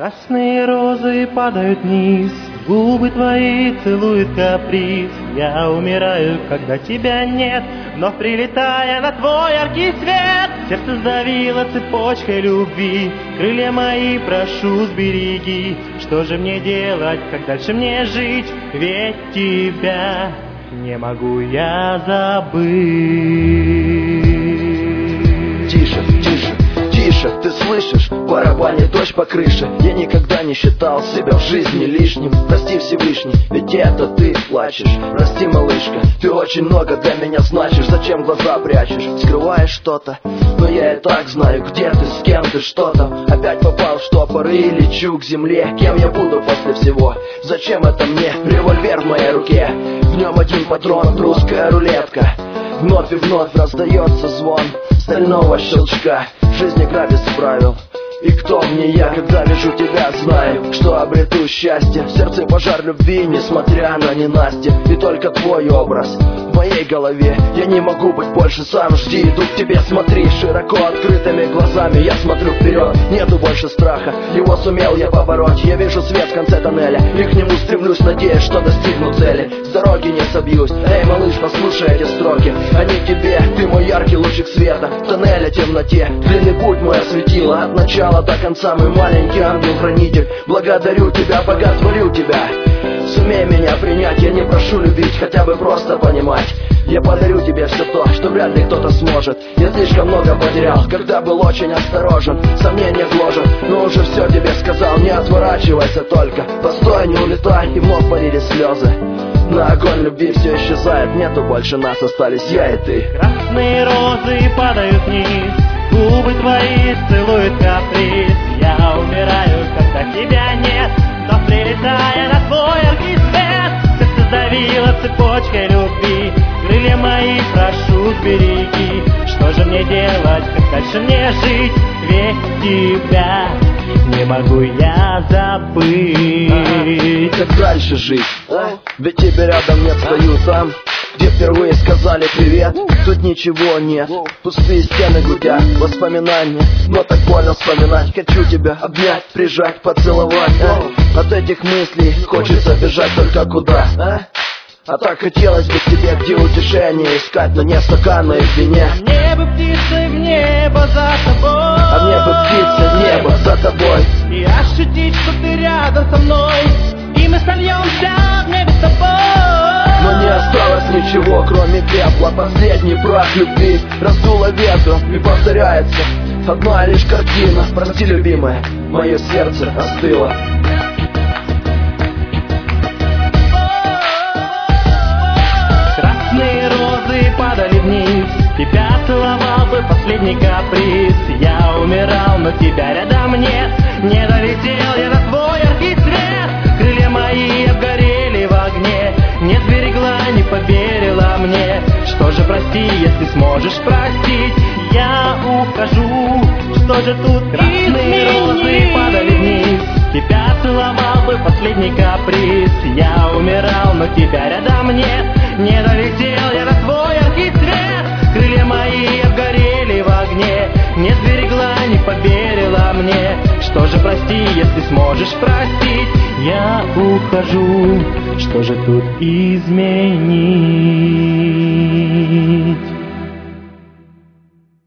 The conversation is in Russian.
Красные розы падают вниз, губы твои целует каприз. Я умираю, когда тебя нет, вновь прилетая на твой яркий свет. Сердце сдавило цепочкой любви, крылья мои прошу сбереги. Что же мне делать, как дальше мне жить, ведь тебя не могу я забыть. Тише, тише, тише, ты слышишь? Барабанит дождь по крыше. Я никогда не считал себя в жизни лишним. Прости, Всевышний, ведь это ты плачешь. Прости, малышка, ты очень много для меня значишь. Зачем глаза прячешь? Скрываешь что-то? Но я и так знаю, где ты, с кем ты, что там. Опять попал в штопоры и лечу к земле. Кем я буду после всего? Зачем это мне? Револьвер в моей руке, в нем один патрон, русская рулетка. Вновь и вновь раздается звон стального щелчка. Жизнь игра без правил. И кто мне я, когда вижу тебя, знаю, что обрету счастье. В сердце пожар любви, несмотря на ненастье. И только твой образ в моей голове. Я не могу быть больше сам, жди, иду к тебе, смотри. Широко открытыми глазами я смотрю вперед. Нету больше страха, его сумел я побороть. Я вижу свет в конце тоннеля, и к нему стремлюсь, надеясь, что достигну цели. С дороги не собьюсь, эй, малыш, послушай эти строки. Они тебе, ты мой яркий лучик света. В тоннеле темноте, длинный путь мой осветила. От начала до конца мой маленький ангел-хранитель. Благодарю тебя, боготворю тебя. Сумей меня принять, я не прошу любить, хотя бы просто понимать. Я подарю тебе все то, что вряд ли кто-то сможет. Я слишком много потерял, когда был очень осторожен. Сомнения гложат, но уже все тебе сказал. Не отворачивайся только, постой, не улетай. И вновь полили слезы. На огонь любви все исчезает, нету больше нас, остались я и ты. Красные розы падают вниз, губы твои целует каприз. Я умираю, когда тебя нет, но прилетая на твой яркий свет. Сердце сдавило цепочкой любви, крылья мои прошу сбереги. Что же мне делать, как дальше мне жить, ведь тебя не могу я забыть. Как дальше жить? Ведь тебя рядом нет, стою там, где впервые сказали привет. Тут ничего нет, пустые стены гудят, воспоминания. Но так больно вспоминать, хочу тебя обнять, прижать, поцеловать. От этих мыслей хочется бежать только куда? А так хотелось бы к тебе, где утешение искать, но не стакан наедине. Мне бы птицей в небо за тобой, а мне бы птицей в небо за тобой. И ощутить, что ты рядом со мной, и мы сольемся в небе с тобой. Но не осталось ничего, кроме пепла. Последний прах любви раздуло ветром и повторяется одна лишь картина. Прости, любимая, мое сердце остыло. Красные розы падали вниз, тебя целовал бы последний каприз. Я умирал, но тебя рядом нет, не долетел я на твой яркий свет. Крылья мои обгорели в огне, не сберегла, не поверила мне. Что же прости, если сможешь простить, я ухожу. Что же тут? Красные розы падали вниз, тебя целовал бы последний каприз. Я умирал, но тебя рядом нет, не долетел я на твой яркий свет. Крылья мои обгорели в огне, не сберегла, не поверила мне. Что же прости, если сможешь простить, я ухожу. Что же тут изменить?